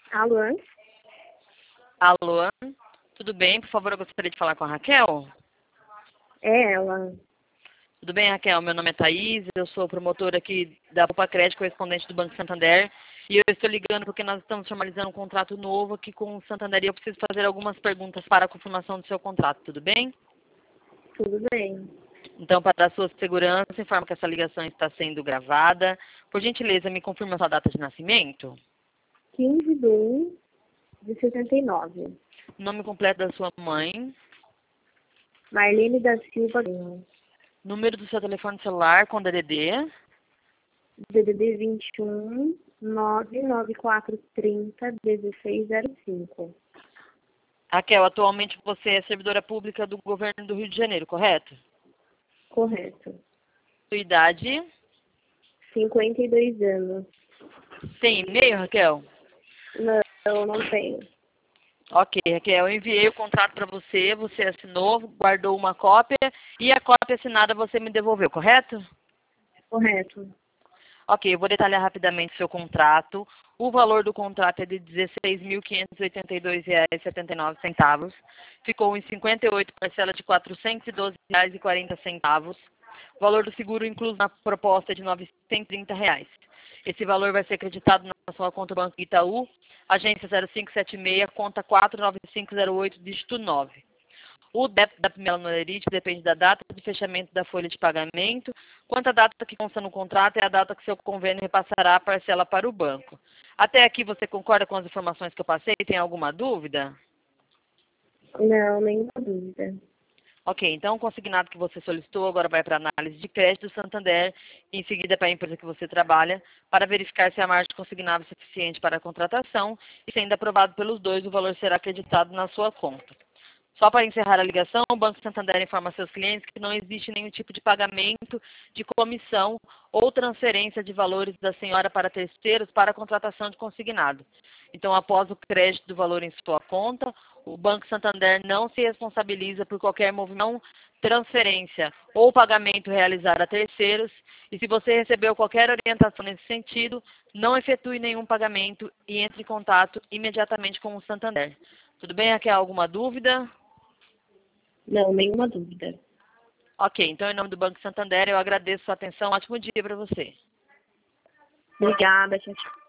Alô? Alô, tudo bem? Por favor, eu gostaria de falar com a Raquel. É ela. Tudo bem, Raquel? Meu nome é Thaís, eu sou promotora aqui da Poupa Crédito, correspondente do Banco Santander. E eu estou ligando porque nós estamos formalizando um contrato novo aqui com o Santander e eu preciso fazer algumas perguntas para a confirmação do seu contrato, tudo bem? Tudo bem. Então, para a sua segurança, informo que essa ligação está sendo gravada. Por gentileza, me confirma a sua data de nascimento, 15/1/69. nome completo da sua mãe, Marlene da Silva, número do seu telefone celular com DDD. DDD 21 99430 1605. Raquel, atualmente você é servidora pública do governo do Rio de Janeiro, correto? Correto. Sua idade? 52 anos. Tem e-mail, Raquel? Não tenho. Ok, Raquel, eu enviei o contrato para você, você assinou, guardou uma cópia e a cópia assinada você me devolveu, correto? Correto. Ok, eu vou detalhar rapidamente o seu contrato. O valor do contrato é de R$ 16.582,79. Ficou em 58 parcelas de R$ 412,40. O valor do seguro incluso na proposta é de R$ 930. Esse valor vai ser acreditado na sua conta do Banco Itaú, agência 0576, conta 49508, dígito 9. O débito da primeira anualidade depende da data de fechamento da folha de pagamento, quanto a data que consta no contrato é a data que seu convênio repassará a parcela para o banco. Até aqui você concorda com as informações que eu passei? Tem alguma dúvida? Não, nenhuma dúvida. Ok, então o consignado que você solicitou agora vai para a análise de crédito do Santander e em seguida para a empresa que você trabalha para verificar se a margem consignada é suficiente para a contratação e sendo aprovado pelos dois, o valor será acreditado na sua conta. Só para encerrar a ligação, o Banco Santander informa seus clientes que não existe nenhum tipo de pagamento de comissão ou transferência de valores da senhora para terceiros para a contratação de consignado. Então, após o crédito do valor em sua conta, o Banco Santander não se responsabiliza por qualquer movimento, transferência ou pagamento realizado a terceiros. E se você recebeu qualquer orientação nesse sentido, não efetue nenhum pagamento e entre em contato imediatamente com o Santander. Tudo bem? Aqui há alguma dúvida? Não, nenhuma dúvida. Ok, então em nome do Banco Santander eu agradeço a sua atenção. Ótimo dia para você. Obrigada, tchau, tchau.